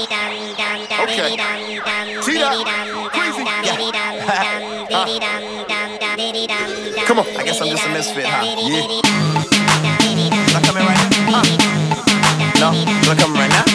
Okay. T-Dot, crazy. Come on. I guess I'm just a misfit, huh? Yeah. Should I come in right now? No? Should I come in right now?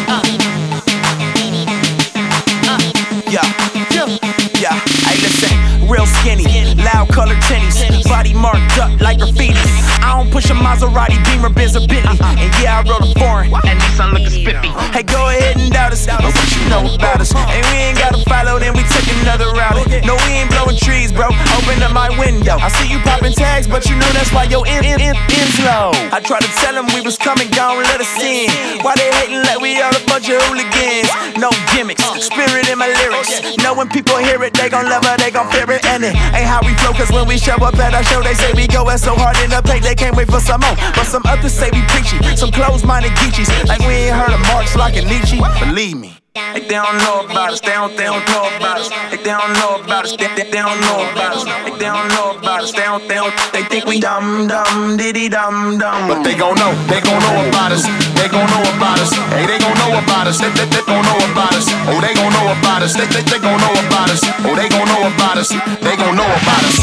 Yeah. Hey, listen. Real skinny, loud colored tennies, body marked up like graffiti. I don't push a Maserati, Beamer, Benz, or Bentley. And yeah, I rode a foreign, and Nissan looking spiffy. Hey, go ahead and doubt us, but what you know about us? And we ain't gotta follow, then we took another route. No, we ain't blowing trees, bro. Open up my window. I see you popping tags, but you know that's why your end's low. I tried to tell them we was coming, gone, let us in. Why they hating like we all a bunch of hooligans? No gimmicks, spirit in my lyrics. Know when people hear it, they gon' love it, they gon' fear it. And it ain't how we flow, cause when we show up at our show, they say we goin' so hard in the paint, they can't wait for some more. But some others say we preachy, some closed-minded geechies, like we ain't heard of Marx, like a Nietzsche. Believe me. Like they don't know about us, they don't know about us. Like they don't know about us, they don't know about us. Like they don't know about us, they think we dumb, diddy dumb. But they gon' know about us. They gon' know about us. Hey, they gon' know about us. They gon' know about us. Oh, they gon' know about us. They gon' know about us. Oh, they gon' know about us. They gon' know about us.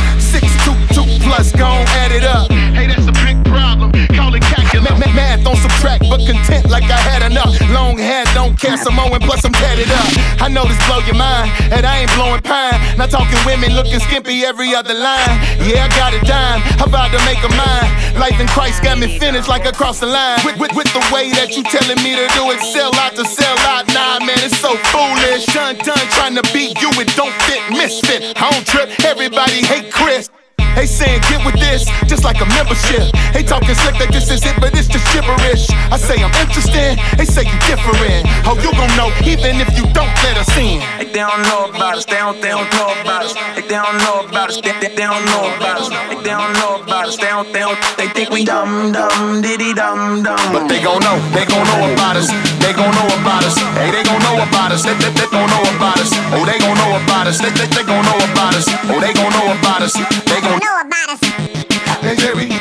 622 plus, gon' add it up. Hey, that's a big problem. Call it calculus. Math on subtract, but content like I had enough. Long hair, don't care, Samoan, plus I'm tatted up. I know this blow your mind, and I ain't blowing pine. Not talking women looking skimpy every other line. Yeah, I got a dime, I'm about to make a mine. Life in Christ got me finished like across the line. With the way that you telling me to do it, sell out to sell out. Nah, man, it's so foolish. Done trying to beat you, it don't fit, misfit. I don't trip, everybody hate Chris. They saying get with this, just like a membership. They talking slick that this is it, but it's just gibberish. I say I'm interested, they say you different. Oh, you gon' know even if you don't let us in. Like they don't know about us, they don't know about us. Like they don't know about us, they don't know about us. Like they don't know about us, they think we dumb, diddy dumb. But they gon' know about us. They gon' know about us. Hey, they gon' know about us. They gon' know about us. Oh, they gon' know about us. They gon' know about us. Oh, they gon' know about us. They gon' know about us. They say we,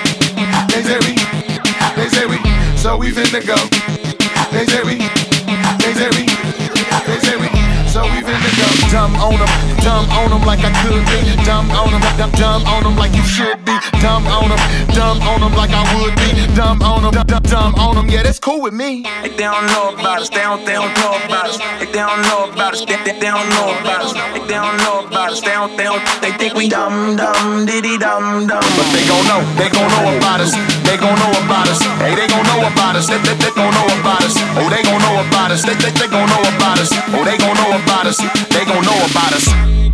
so we finna go. They say we, so we finna go. Dumb on them like I could be. Dumb on them like you should be. Dumb on them like I would be. Dumb on them, yeah, that's cool with me. Like they don't know about us, they don't know about us. Like they don't know about us, they don't know about us. Like they don't know about us, they think we dumb, diddy dumb. But they gon' know about us. They gon' know about us. Hey, they gon' know about us. They gon' know about us. Oh, they gon' know about us. They gon' know about us. Oh, they gon' know about us. They gon' know about us.